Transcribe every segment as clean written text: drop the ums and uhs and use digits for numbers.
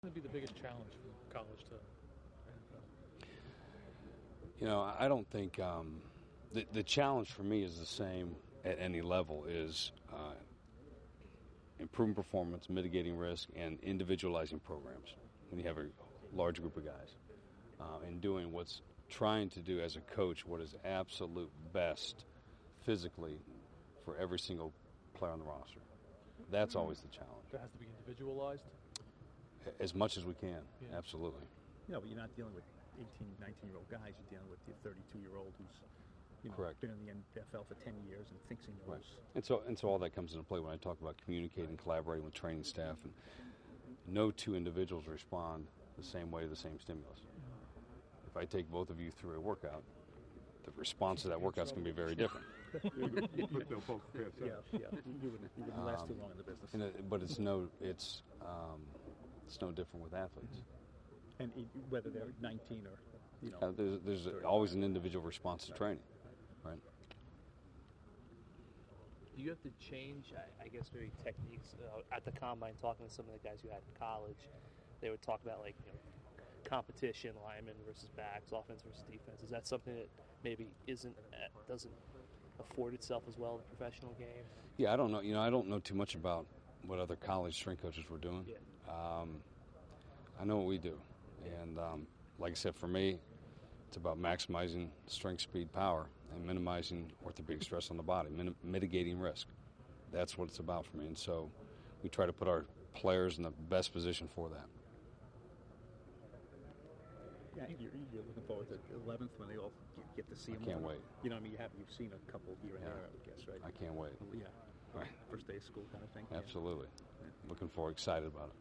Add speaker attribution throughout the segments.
Speaker 1: Going to be the biggest challenge from college to NFL?
Speaker 2: I don't think the challenge for me is the same at any level, is improving performance, mitigating risk, and individualizing programs when you have a large group of guys, and doing trying to do as a coach what is absolute best physically for every single player on the roster. That's always the challenge.
Speaker 1: That has to be individualized?
Speaker 2: As much as we can,
Speaker 1: Yeah.
Speaker 2: Absolutely.
Speaker 3: But you're not dealing with 18, 19-year-old guys. You're dealing with the 32-year-old who's
Speaker 2: Correct.
Speaker 3: been in the NFL for 10 years and thinks he knows.
Speaker 2: Right. And so all that comes into play when I talk about communicating, collaborating with training staff, and no two individuals respond the same way to the same stimulus. If I take both of you through a workout, the response to that workout is going to be very different.
Speaker 3: You wouldn't last too long in the business.
Speaker 2: But it's no different with athletes.
Speaker 3: And whether they're 19 or
Speaker 2: there's always an individual response to training, right?
Speaker 4: Do you have to change, I guess, maybe techniques at the combine? Talking to some of the guys you had in college, they would talk about competition, linemen versus backs, offense versus defense. Is that something that maybe doesn't afford itself as well in the professional game?
Speaker 2: Yeah, I don't know. I don't know too much about what other college strength coaches were doing.
Speaker 4: Yeah.
Speaker 2: I know what we do, and like I said, for me, it's about maximizing strength, speed, power, and minimizing orthopedic stress on the body, mitigating risk. That's what it's about for me, and so we try to put our players in the best position for that.
Speaker 3: Yeah, you're looking forward to the 11th when they all get to see him.
Speaker 2: I can't wait.
Speaker 3: You've seen a couple here and there, I guess, right?
Speaker 2: I can't wait.
Speaker 3: Yeah.
Speaker 2: Right.
Speaker 3: First day of school kind of thing.
Speaker 2: Absolutely.
Speaker 3: Yeah.
Speaker 2: Looking forward, excited about it.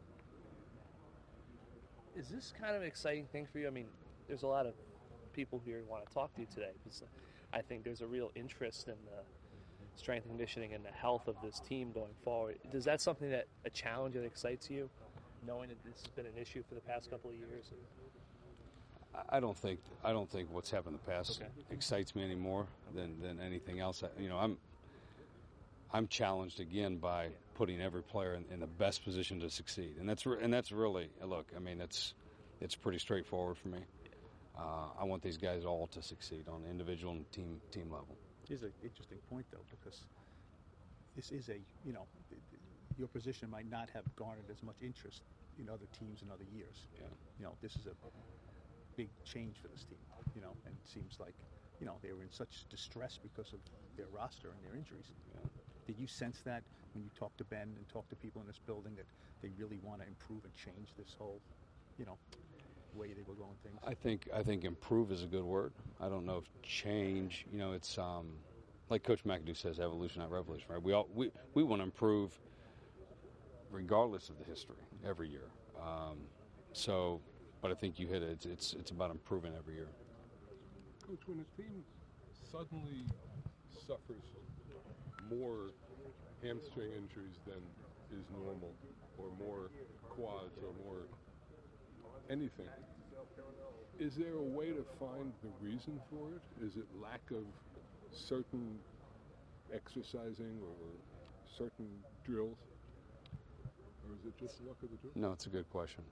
Speaker 4: Is this kind of an exciting thing for you? I mean, there's a lot of people here who want to talk to you today because I think there's a real interest in the strength and conditioning and the health of this team going forward. Is that something a challenge that excites you, knowing that this has been an issue for the past couple of years?
Speaker 2: I don't think what's happened in the past excites me any more than anything else. I'm challenged again by putting every player in the best position to succeed, and that's really look. I mean, it's pretty straightforward for me. I want these guys all to succeed on the individual and team level.
Speaker 3: Here's an interesting point, though, because this is your position might not have garnered as much interest in other teams in other years.
Speaker 2: Yeah.
Speaker 3: This is a big change for this team. And it seems like they were in such distress because of their roster and their injuries.
Speaker 2: Yeah.
Speaker 3: Did you sense that when you talk to Ben and talk to people in this building that they really want to improve and change this whole, way they were going things?
Speaker 2: I think improve is a good word. I don't know if change. It's like Coach McAdoo says, evolution, not revolution. Right? We want to improve regardless of the history every year. But I think you hit it. It's about improving every year.
Speaker 5: Coach, when a team suddenly suffers more hamstring injuries than is normal, or more quads, or more anything, is there a way to find the reason for it? Is it lack of certain exercising or certain drills? Or is it just luck of the draw?
Speaker 2: No, it's a good question.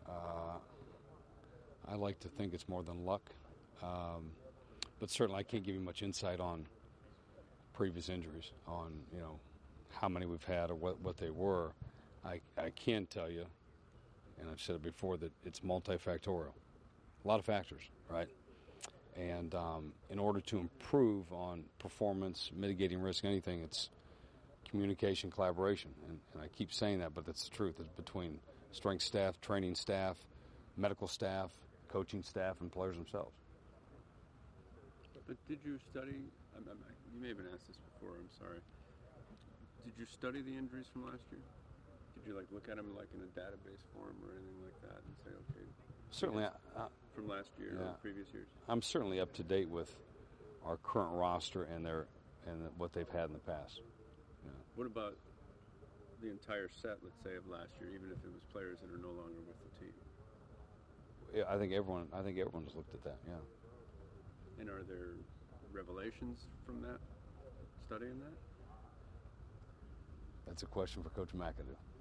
Speaker 2: I like to think it's more than luck. But certainly I can't give you much insight on previous injuries, on how many we've had or what they were. I can tell you, and I've said it before, that it's multifactorial. A lot of factors, right? And in order to improve on performance, mitigating risk, anything, it's communication, collaboration. And I keep saying that, but that's the truth. It's between strength staff, training staff, medical staff, coaching staff, and players themselves.
Speaker 6: But did you study, you may have been asked this before, I'm sorry. Did you study the injuries from last year? Did you look at them in a database form or anything like that and say, okay,
Speaker 2: certainly
Speaker 6: from last year or previous years?
Speaker 2: I'm certainly up to date with our current roster and what they've had in the past. Yeah.
Speaker 6: What about the entire set, let's say, of last year, even if it was players that are no longer with the team?
Speaker 2: Yeah, I think everyone's looked at that. Yeah.
Speaker 6: And are there revelations from that, studying that?
Speaker 2: That's a question for Coach McAdoo.